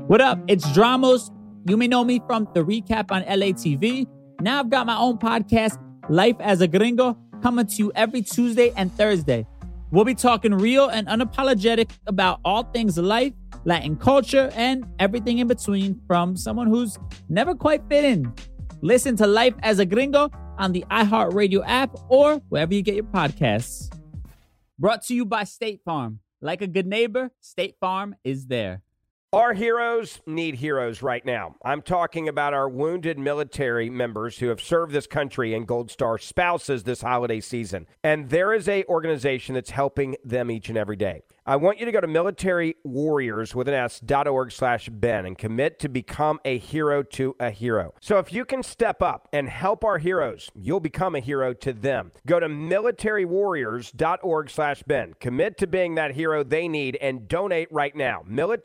What up? It's Dramos. You may know me from the recap on LATV. Now I've got my own podcast, Life as a Gringo, coming to you every Tuesday and Thursday. We'll be talking real and unapologetic about all things life, Latin culture, and everything in between from someone who's never quite fit in. Listen to Life as a Gringo on the iHeartRadio app or wherever you get your podcasts. Brought to you by State Farm. Like a good neighbor, State Farm is there. Our heroes need heroes right now. I'm talking about our wounded military members who have served this country and Gold Star spouses this holiday season. And there is an organization that's helping them each and every day. I want you to go to militarywarriors.org/Ben and commit to become a hero to a hero. So if you can step up and help our heroes, you'll become a hero to them. Go to militarywarriors.org/Ben. Commit to being that hero they need and donate right now.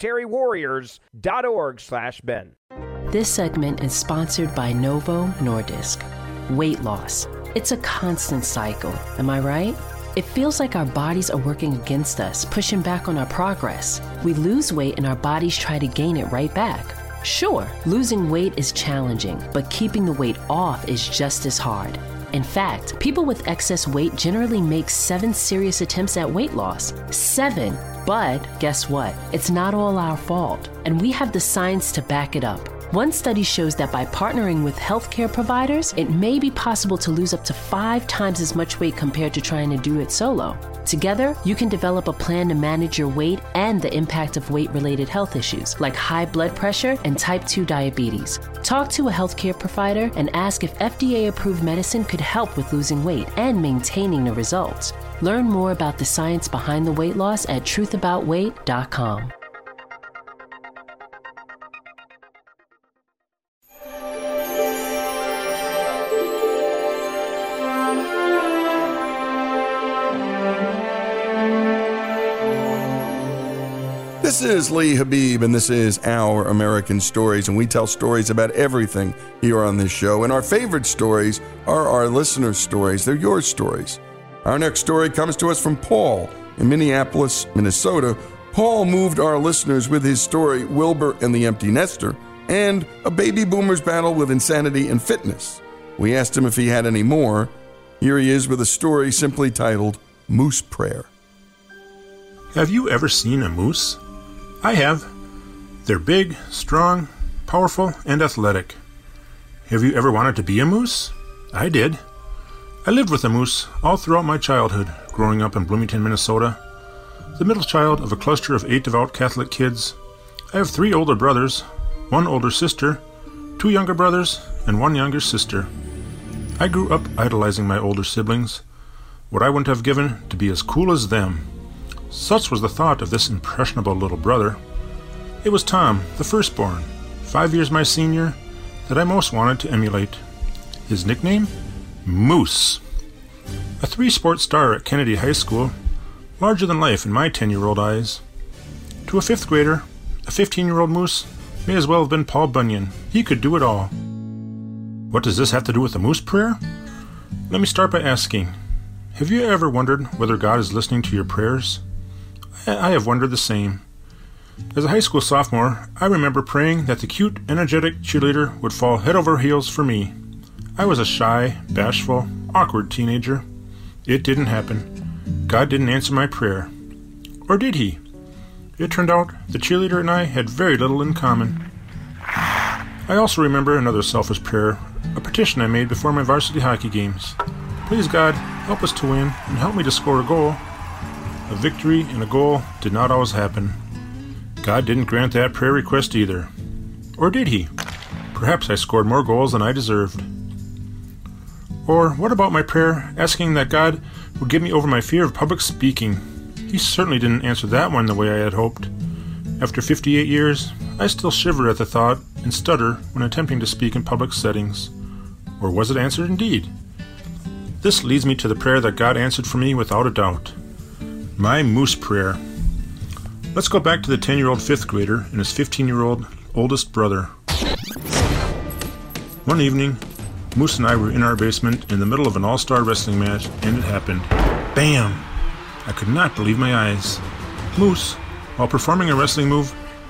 militarywarriors.org/Ben. This segment is sponsored by Novo Nordisk. Weight loss. It's a constant cycle. Am I right? It feels like our bodies are working against us, pushing back on our progress. We lose weight and our bodies try to gain it right back. Sure, losing weight is challenging, but keeping the weight off is just as hard. In fact, people with excess weight generally make 7 serious attempts at weight loss. 7! But guess what? It's not all our fault, and we have the science to back it up. One study shows that by partnering with healthcare providers, it may be possible to lose up to 5 times as much weight compared to trying to do it solo. Together, you can develop a plan to manage your weight and the impact of weight-related health issues like high blood pressure and type 2 diabetes. Talk to a healthcare provider and ask if FDA-approved medicine could help with losing weight and maintaining the results. Learn more about the science behind the weight loss at truthaboutweight.com. This is Lee Habib, and this is Our American Stories, and we tell stories about everything here on this show. And our favorite stories are our listeners' stories. They're your stories. Our next story comes to us from Paul in Minneapolis, Minnesota. Paul moved our listeners with his story, Wilbur and the Empty Nester, and a baby boomer's battle with insanity and fitness. We asked him if he had any more. Here he is with a story simply titled Moose Prayer. Have you ever seen a moose? I have. They're big, strong, powerful, and athletic. Have you ever wanted to be a moose? I did. I lived with a moose all throughout my childhood, growing up in Bloomington, Minnesota. The middle child of a cluster of 8 devout Catholic kids. I have 3 older brothers, 1 older sister, 2 younger brothers, and 1 younger sister. I grew up idolizing my older siblings, what I wouldn't have given to be as cool as them. Such was the thought of this impressionable little brother. It was Tom, the firstborn, 5 years my senior, that I most wanted to emulate. His nickname? Moose. A 3-sport star at Kennedy High School, larger than life in my 10-year-old eyes. To a 5th grader, a 15-year-old Moose may as well have been Paul Bunyan. He could do it all. What does this have to do with the Moose Prayer? Let me start by asking, have you ever wondered whether God is listening to your prayers? I have wondered the same. As a high school sophomore, I remember praying that the cute, energetic cheerleader would fall head over heels for me. I was a shy, bashful, awkward teenager. It didn't happen. God didn't answer my prayer. Or did he? It turned out the cheerleader and I had very little in common. I also remember another selfish prayer, a petition I made before my varsity hockey games. Please God, help us to win and help me to score a goal. A victory and a goal did not always happen. God didn't grant that prayer request either. Or did he? Perhaps I scored more goals than I deserved. Or what about my prayer asking that God would give me over my fear of public speaking? He certainly didn't answer that one the way I had hoped. After 58 years, I still shiver at the thought and stutter when attempting to speak in public settings. Or was it answered indeed? This leads me to the prayer that God answered for me without a doubt. My Moose Prayer. Let's go back to the 10-year-old 5th grader and his 15-year-old oldest brother. One evening, Moose and I were in our basement in the middle of an all-star wrestling match, and it happened. Bam! I could not believe my eyes. Moose, while performing a wrestling move,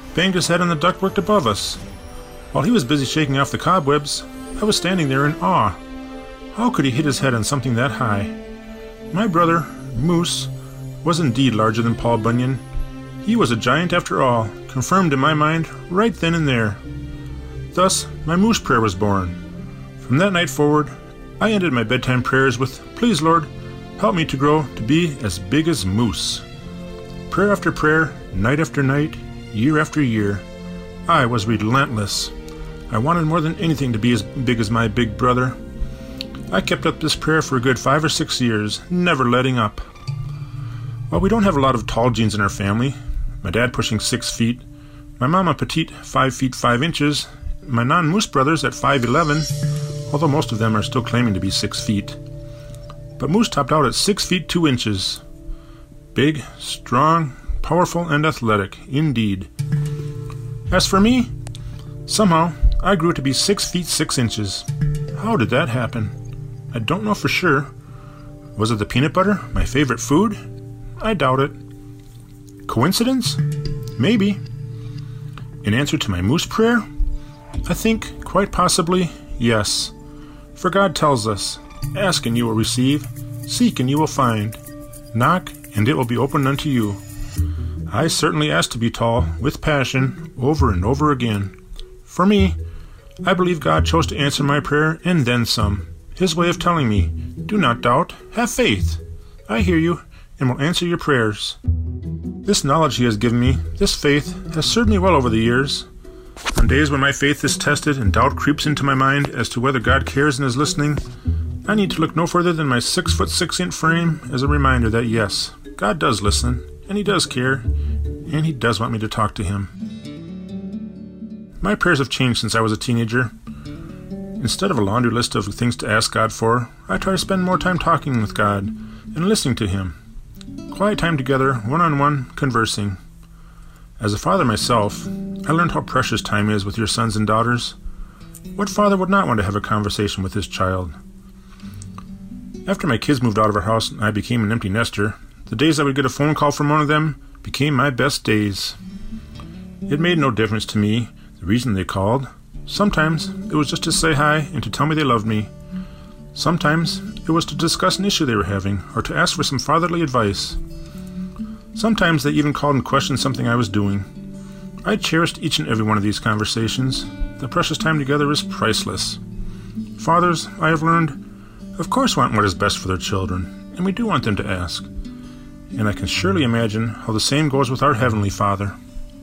banged his head on the ductwork above us. While he was busy shaking off the cobwebs, I was standing there in awe. How could he hit his head on something that high? My brother, Moose, was indeed larger than Paul Bunyan. He was a giant after all, confirmed in my mind right then and there. Thus, my Moose prayer was born. From that night forward, I ended my bedtime prayers with, "Please, Lord, help me to grow to be as big as Moose." Prayer after prayer, night after night, year after year, I was relentless. I wanted more than anything to be as big as my big brother. I kept up this prayer for a good 5 or 6 years, never letting up. While we don't have a lot of tall genes in our family, my dad pushing 6 feet, my mama petite 5 feet 5 inches, my non-Moose brothers at 5'11", although most of them are still claiming to be 6 feet. But Moose topped out at 6 feet 2 inches. Big, strong, powerful, and athletic, indeed. As for me, somehow I grew to be 6 feet 6 inches. How did that happen? I don't know for sure. Was it the peanut butter, my favorite food? I doubt it. Coincidence? Maybe. In answer to my Moose prayer? I think, quite possibly, yes. For God tells us, "Ask and you will receive, seek and you will find, knock and it will be opened unto you." I certainly asked to be tall, with passion, over and over again. For me, I believe God chose to answer my prayer and then some. His way of telling me, "Do not doubt, have faith. I hear you and will answer your prayers." This knowledge He has given me, this faith, has served me well over the years. On days when my faith is tested and doubt creeps into my mind as to whether God cares and is listening, I need to look no further than my 6 foot 6 inch frame as a reminder that yes, God does listen, and He does care, and He does want me to talk to Him. My prayers have changed since I was a teenager. Instead of a laundry list of things to ask God for, I try to spend more time talking with God and listening to Him. Quiet time together, one-on-one, conversing. As a father myself, I learned how precious time is with your sons and daughters. What father would not want to have a conversation with his child? After my kids moved out of our house and I became an empty nester, the days I would get a phone call from one of them became my best days. It made no difference to me the reason they called. Sometimes it was just to say hi and to tell me they loved me. Sometimes it was to discuss an issue they were having or to ask for some fatherly advice. Sometimes they even called and questioned something I was doing. I cherished each and every one of these conversations. The precious time together is priceless. Fathers, I have learned, of course want what is best for their children, and we do want them to ask. And I can surely imagine how the same goes with our Heavenly Father.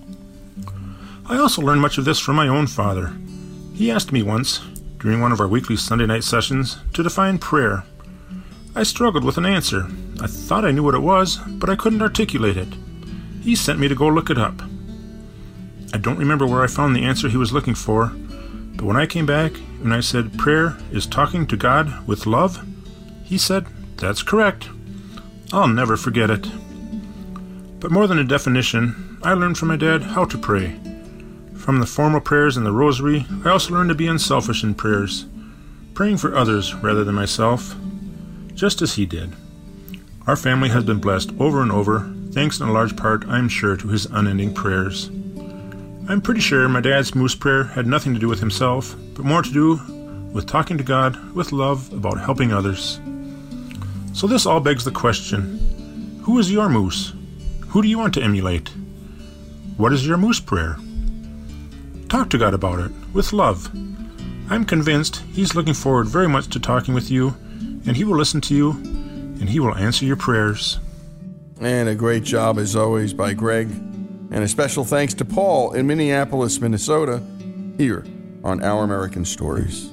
I also learned much of this from my own father. He asked me once, during one of our weekly Sunday night sessions, to define prayer. I struggled with an answer. I thought I knew what it was, but I couldn't articulate it. He sent me to go look it up. I don't remember where I found the answer he was looking for, but when I came back and I said prayer is talking to God with love, he said, "That's correct." I'll never forget it. But more than a definition, I learned from my dad how to pray. From the formal prayers and the rosary, I also learned to be unselfish in prayers, praying for others rather than myself, just as he did. Our family has been blessed over and over, thanks in a large part, I'm sure, to his unending prayers. I'm pretty sure my dad's Moose prayer had nothing to do with himself, but more to do with talking to God with love about helping others. So this all begs the question, who is your Moose? Who do you want to emulate? What is your Moose prayer? Talk to God about it, with love. I'm convinced He's looking forward very much to talking with you, and He will listen to you, and He will answer your prayers. And a great job, as always, by Greg. And a special thanks to Paul in Minneapolis, Minnesota, here on Our American Stories.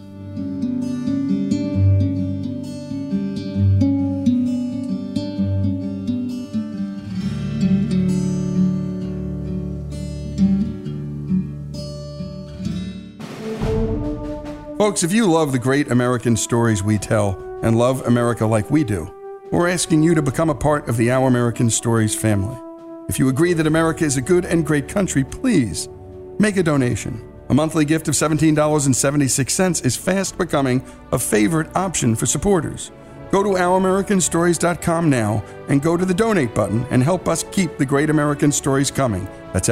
Folks, if you love the great American stories we tell and love America like we do, we're asking you to become a part of the Our American Stories family. If you agree that America is a good and great country, please make a donation. A monthly gift of $17.76 is fast becoming a favorite option for supporters. Go to OurAmericanStories.com now and go to the donate button and help us keep the great American stories coming. That's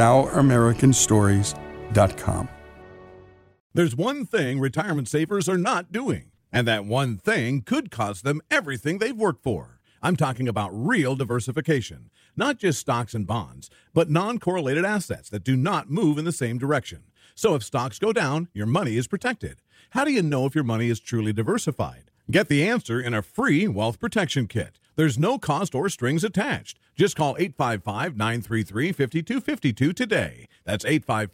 OurAmericanStories.com. There's one thing retirement savers are not doing, and that one thing could cost them everything they've worked for. I'm talking about real diversification, not just stocks and bonds, but non-correlated assets that do not move in the same direction. So if stocks go down, your money is protected. How do you know if your money is truly diversified? Get the answer in a free wealth protection kit. There's no cost or strings attached. Just call 855-933-5252 today. That's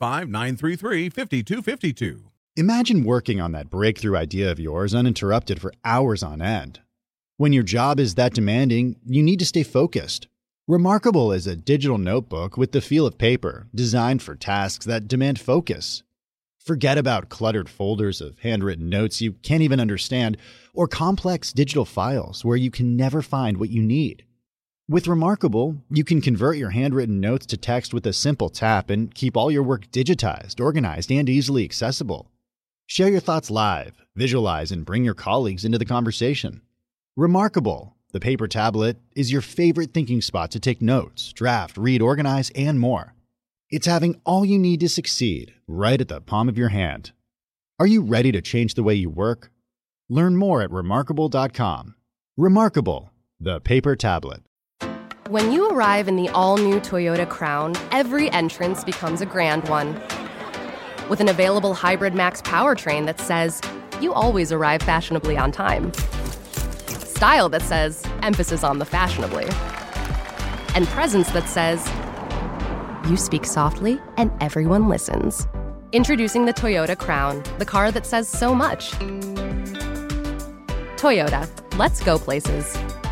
855-933-5252. Imagine working on that breakthrough idea of yours uninterrupted for hours on end. When your job is that demanding, you need to stay focused. Remarkable is a digital notebook with the feel of paper, designed for tasks that demand focus. Forget about cluttered folders of handwritten notes you can't even understand, or complex digital files where you can never find what you need. With Remarkable, you can convert your handwritten notes to text with a simple tap and keep all your work digitized, organized, and easily accessible. Share your thoughts live, visualize, and bring your colleagues into the conversation. Remarkable, the paper tablet, is your favorite thinking spot to take notes, draft, read, organize, and more. It's having all you need to succeed right at the palm of your hand. Are you ready to change the way you work? Learn more at Remarkable.com. Remarkable, the paper tablet. When you arrive in the all-new Toyota Crown, every entrance becomes a grand one. With an available Hybrid Max powertrain that says, you always arrive fashionably on time. Style that says, emphasis on the fashionably. And presence that says, you speak softly and everyone listens. Introducing the Toyota Crown, the car that says so much. Toyota, let's go places.